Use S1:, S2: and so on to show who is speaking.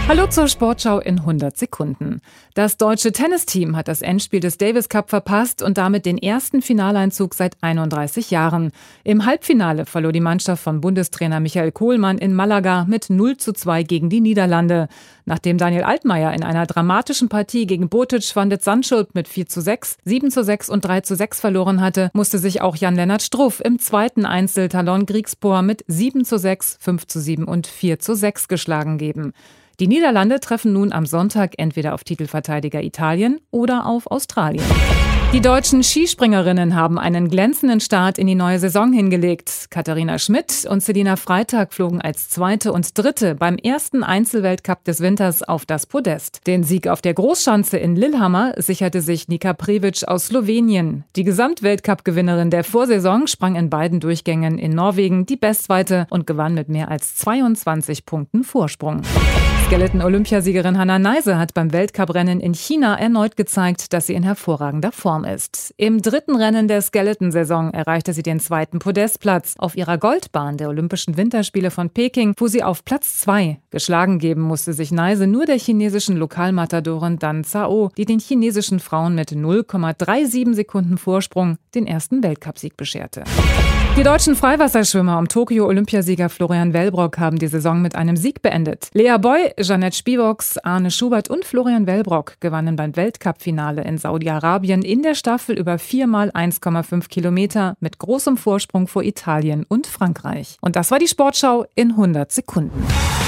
S1: Hallo zur Sportschau in 100 Sekunden. Das deutsche Tennisteam hat das Endspiel des Davis Cup verpasst und damit den ersten Finaleinzug seit 31 Jahren. Im Halbfinale verlor die Mannschaft von Bundestrainer Michael Kohlmann in Malaga mit 0:2 gegen die Niederlande. Nachdem Daniel Altmaier in einer dramatischen Partie gegen Botic van de Zandschulp mit 4:6, 7:6 und 3:6 verloren hatte, musste sich auch Jan-Lennart Struff im zweiten Einzel Talon Griekspoor mit 7:6, 5:7 und 4:6 geschlagen geben. Die Niederlande treffen nun am Sonntag entweder auf Titelverteidiger Italien oder auf Australien. Die deutschen Skispringerinnen haben einen glänzenden Start in die neue Saison hingelegt. Katharina Schmidt und Selina Freitag flogen als Zweite und Dritte beim ersten Einzelweltcup des Winters auf das Podest. Den Sieg auf der Großschanze in Lillehammer sicherte sich Nika Previc aus Slowenien. Die Gesamtweltcup-Gewinnerin der Vorsaison sprang in beiden Durchgängen in Norwegen die Bestweite und gewann mit mehr als 22 Punkten Vorsprung. Skeleton-Olympiasiegerin Hannah Neise hat beim Weltcuprennen in China erneut gezeigt, dass sie in hervorragender Form ist. Im dritten Rennen der Skeleton-Saison erreichte sie den zweiten Podestplatz. Auf ihrer Goldbahn der Olympischen Winterspiele von Peking fuhr sie auf Platz 2. Geschlagen geben musste sich Neise nur der chinesischen Lokalmatadorin Dan Zhao, die den chinesischen Frauen mit 0,37 Sekunden Vorsprung den ersten Weltcupsieg bescherte. Die deutschen Freiwasserschwimmer um Tokio-Olympiasieger Florian Wellbrock haben die Saison mit einem Sieg beendet. Lea Boy, Jeanette Spivox, Arne Schubert und Florian Wellbrock gewannen beim Weltcup-Finale in Saudi-Arabien in der Staffel über 4x 1,5 Kilometer mit großem Vorsprung vor Italien und Frankreich. Und das war die Sportschau in 100 Sekunden.